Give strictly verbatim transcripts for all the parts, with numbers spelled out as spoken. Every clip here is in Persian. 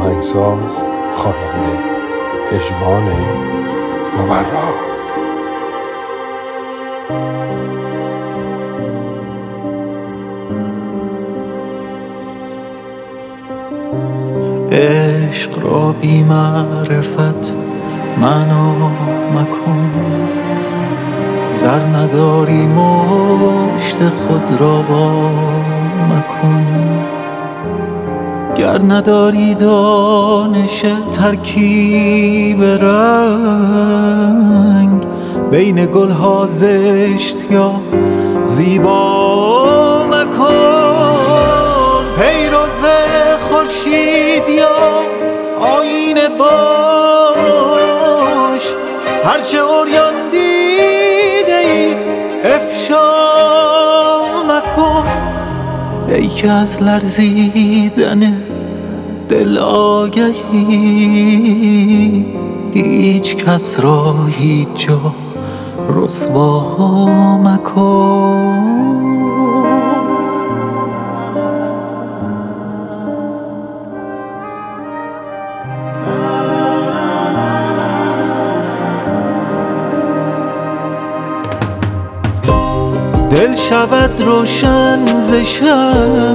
آهنگساز خواننده پژمان مبرا. عشق را بی معرفت معنا مکن، زر نداری مشت خود را وا مکن. گر نداری دانش ترکیب رنگ، بین گلها زشت یا زیبا مکن. پیرو خورشید یا آینه باش، هرچه عریان دیده ای افشا مکن. ای که از لرزیدن دل آگهی، هیچ کس را هیچ جا رسوا مکن. دل شود روشن ز شمع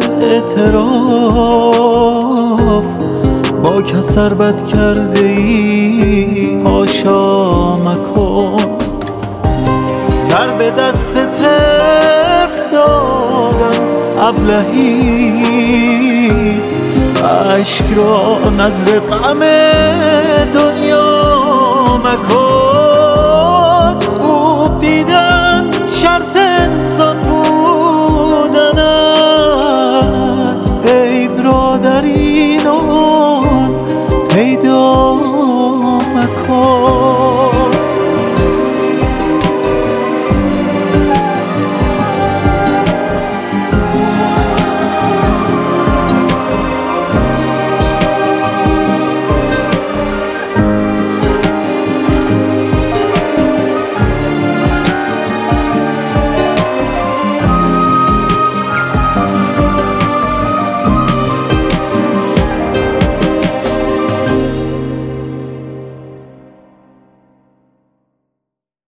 اعتراف، با کسر بد کرده ای حاشا مکن. سر به دست طرف دادن ابلهیست، اشک را نذر غم دنیا مکن.